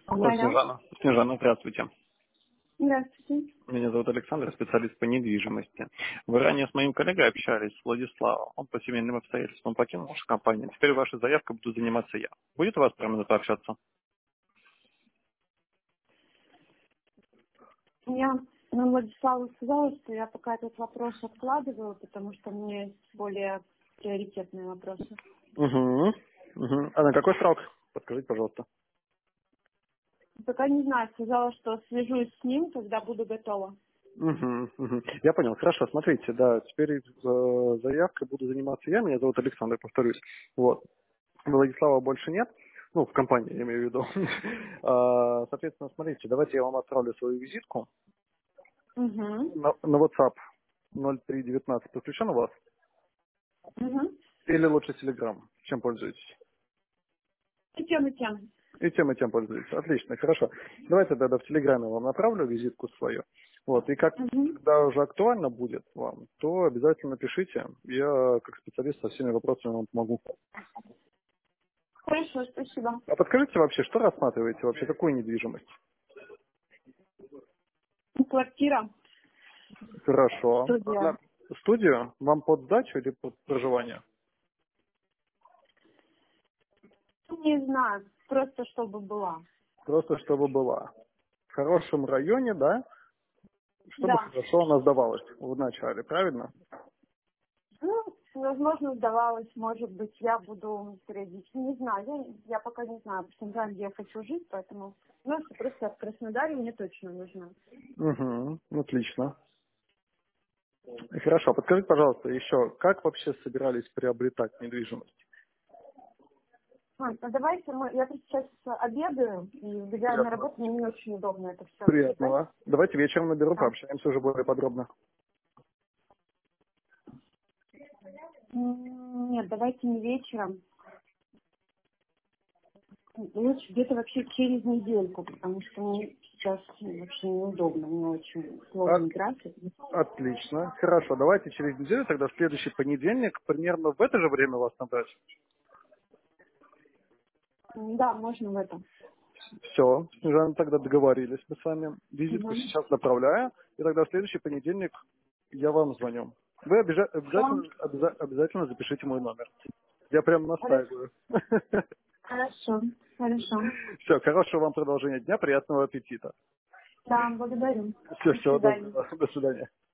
Алло, Алло. Снежана. Снежана, здравствуйте. Здравствуйте. Меня зовут Александр, специалист по недвижимости. Вы ранее с моим коллегой общались, с Владиславом. Он по семейным обстоятельствам покинул нашу компанию. Теперь вашей заявкой буду заниматься я. Будет у вас прямо минута общаться? Я Владиславу сказала, что я пока этот вопрос откладываю, потому что у меня есть более приоритетные вопросы. Угу. Угу. А на какой срок? Подскажите, пожалуйста. Пока не знаю, сказала, что свяжусь с ним, когда буду готова. Угу, угу. Я понял. Хорошо, смотрите, да, теперь заявкой буду заниматься я. Меня зовут Александр, повторюсь. Вот. Владислава больше нет. Ну, в компании, я имею в виду. Соответственно, смотрите, давайте я вам отправлю свою визитку. Угу. На WhatsApp 0319 подключен у вас? Угу. Или лучше Telegram? Чем пользуетесь? И тем, и тем. И тем пользуетесь. Отлично, хорошо. Давайте тогда в Телеграме вам направлю визитку свою. Вот, и как Угу. когда уже актуально будет вам, то обязательно пишите. Я, как специалист, со всеми вопросами вам помогу. Хорошо, спасибо. А подскажите вообще, что рассматриваете вообще, какую недвижимость? Квартира, Хорошо. студия. Студию вам под сдачу или под проживание? Не знаю, просто чтобы была. Просто чтобы была. В хорошем районе, да? Чтобы Да. хорошо она сдавалась в начале, правильно? Ну, возможно, сдавалось, может быть, я буду периодически, не знаю, я пока не знаю, потому что не знаю, где я хочу жить, поэтому, ну, что просто в Краснодаре мне точно нужно. Угу, отлично. Хорошо, подскажите, пожалуйста, еще, как вообще собирались приобретать недвижимость? Ну давайте я тут сейчас обедаю и убегаю на Приятного. работу, мне не очень удобно это все обсуждать. Приятного. Давайте вечером наберу, Да. пообщаемся уже более подробно. Нет, давайте не вечером, лучше где-то вообще через недельку, потому что мне сейчас вообще неудобно, мне очень От- сложный график. Отлично. Хорошо, давайте через неделю, тогда в следующий понедельник, примерно в это же время вас набрать. Да, можно в этом. Все, Снежана, тогда договорились мы с вами. Визитку Угу. сейчас направляю, и тогда в следующий понедельник я вам звоню. Вы Все, обязательно запишите мой номер. Я прям хорошо, настаиваю. хорошо, хорошо. Все, хорошего вам продолжения дня, приятного аппетита. Да, благодарю. Все, До всего свидания. доброго. До свидания.